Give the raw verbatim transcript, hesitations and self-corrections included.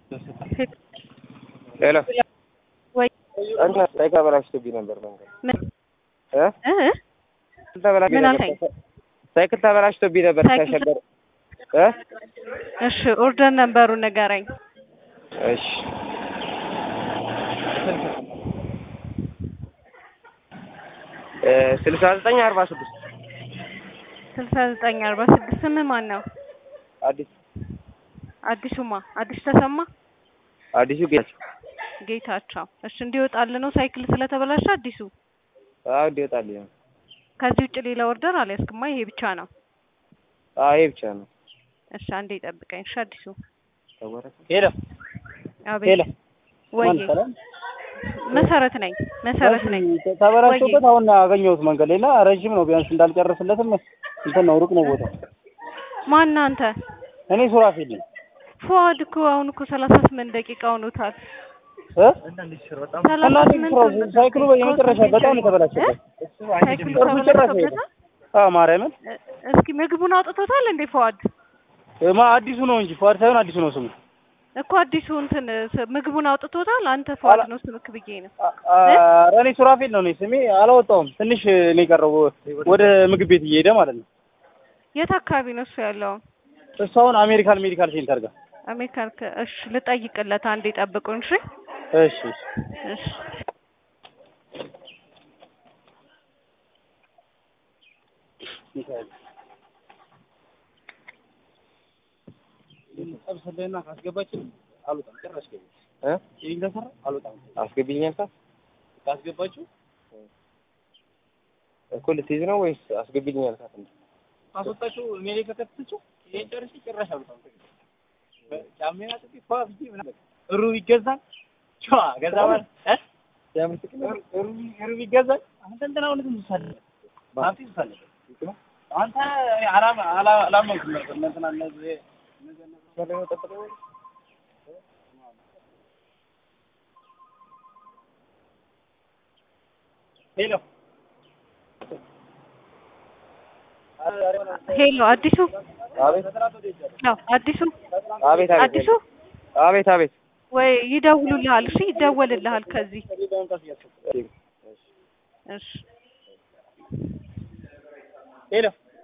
ሄሎ ወይ አንተ ሳይክል ተበላሽቶብኝ ነበር መንገድ እ እ ተበላሽቶብኝ ነበር ሳይክል ተበላሽቶብኝ ነበር ተሸገር እ እሺ ኦርደር ነበሩን ንገረኝ እሺ እ ስልሳ ዘጠኝ አርባ ስድስት ስልሳ ዘጠኝ አርባ ስድስት ስምህ ማን ነው? አዲስ አዲሱማ አዲስ ተሰማ አዲሱ ጌታቸው ጌታቸው እሺ እንዲወጣልህ ነው ሳይክል ስለተበላሸ አዲሱ አዎ እንዲወጣልኝ ነው ከዚህ ውጭ ሌላ ኦርደር አልያዝክማ ይሄ ብቻ ነው አዎ ይሄ ብቻ ነው እሺ አንዴ ጠብቀኝ እሺ አዲሱ ሄሎ አቤት ሄሎ ወይ መሰረት ነኝ መሰረት ነኝ ተበላሽቶበት አሁን አገኘሁት መንገድ ሌላ ረጅም ነው ቢያንስ እንዳልጨርስለትም እንትን ነው ሩቅ ነው ቦታው ማን አንተ እኔ ሱራፌል ነኝ ፉአድ እኮ አሁን እኮ ሰላሳ ስምንት ደቂቃ ሆኖታል እ ሳይክሉ በየመጨረሻ በጣም የተበላሸበት ሳይክሉ ተበላሽቶበት አዎ ማርያምን እስኪ ምግቡን አውጥቶታል እንዴ ፉአድ ማ አዲሱ ነው እንጂ ፉአድ ሳይሆን አዲሱ ነው ስሙ እኮ አዲሱ እንትን ምግቡን አውጥቶታል አንተ ፉአድ ነው ስምክ ብዬ ነው እኔ ሱራፌል ነው እኔ ስሜ አላወጣውም ትንሽ ነው የቀረው ወደ ምግብ ቤት እየሄደ ማለት ነው የት አካባቢ ነው እሱ ያለው እሱ አሁን አሜሪካን ሜዲካል ሴንተር ጋር አሜሪካን እሺ ልጠይቅለት አንዴ ጠብቁን እሺ እሺ እሺ ሰብስበና ካስገባችን አሉታም ጭራሽ ገቢ እ ይሄን ተሰራ አሉታም አስገብኛል ካ ካስገባችሁ እኮ ልትይዝ ነው ወይስ አስገብኛል ካ እንዴ አስወጣችሁ እኔ ላይ ከተተችሁ ይሄን ጨርሼ ጭራሽ አሉታም ጫሜና ጥቂ ፋፍጂ ምናምን እሩ ይገዛል ቻ ገዛባል እ ያምስክና እሩ እሩ ይገዛል አንተ እንትና ነው ልትሰለ ባንተ ይሰለ አንተ አላማ አላማ ነበር እንትና እነዚህ ሄሎ ሄሎ አዲሱ አቤት ነው አዲሱ አቤት አዲሱ አቤት አቤት ወይ ይደውሉልሃል እሺ ይደወልልሃል ከዚህ እሺ እሺ ሄሎ